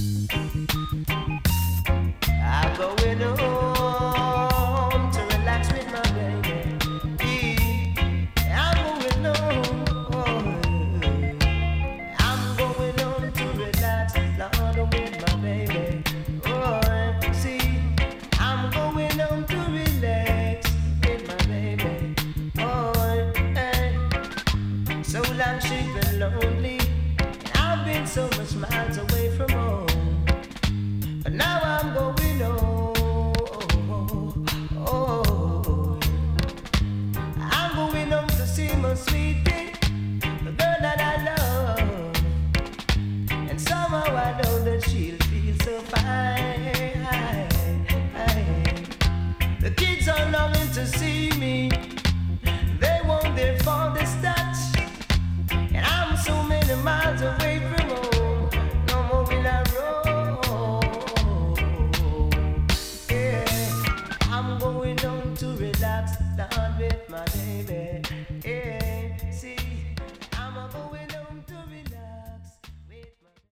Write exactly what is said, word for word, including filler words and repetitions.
I'm going home to relax with my baby. I'm going home. I'm going home to relax, Lord, with my baby. Oh, see, I'm going home to relax with my baby. Oh, hey. So long she's been lonely. I've been so much miles away from home. But now I'm going home. Oh, I'm going home to see my sweetie, the girl that I love. And somehow I know that she'll feel so fine.